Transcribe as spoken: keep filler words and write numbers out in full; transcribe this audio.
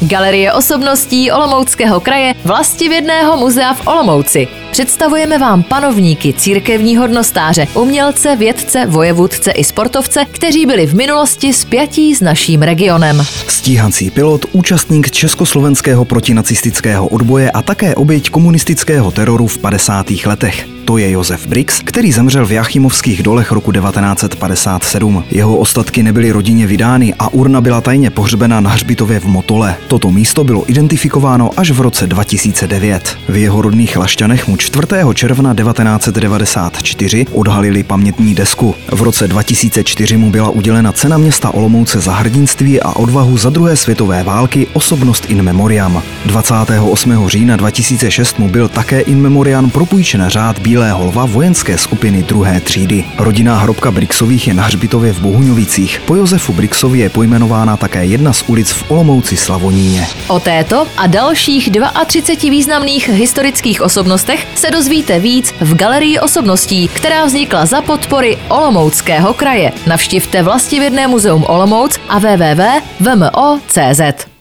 Galerie osobností Olomouckého kraje Vlastivědného muzea v Olomouci. Představujeme vám panovníky, církevní hodnostáře, umělce, vědce, vojevůdce i sportovce, kteří byli v minulosti spjatí s naším regionem. Stíhací pilot, účastník československého protinacistického odboje a také oběť komunistického teroru v padesátých letech. To je Josef Brix, který zemřel v Jáchymovských dolech roku devatenáct set padesát sedm. Jeho ostatky nebyly rodině vydány a urna byla tajně pohřbena na hřbitově v Motole. Toto místo bylo identifikováno až v roce dva tisíce devět. V jeho rodných Lašťanech mu čtvrtého června devatenáct set devadesát čtyři odhalili pamětní desku. V roce dva tisíce čtyři mu byla udělena cena města Olomouce za hrdinství a odvahu za druhé světové války Osobnost in memoriam. dvacátého osmého října dva tisíce šest mu byl také in memoriam propůjčen řád Bílého lva vojenské skupiny druhé třídy. Rodinná hrobka Brixových je na hřbitově v Bohuňovicích. Po Josefu Brixovi je pojmenována také jedna z ulic v Olomouci Slavoníně. O této a dalších třiceti dvou významných historických osobnostech se dozvíte víc v Galerii osobností, která vznikla za podpory Olomouckého kraje. Navštivte Vlastivědné muzeum Olomouc a w w w tečka v m o tečka c z.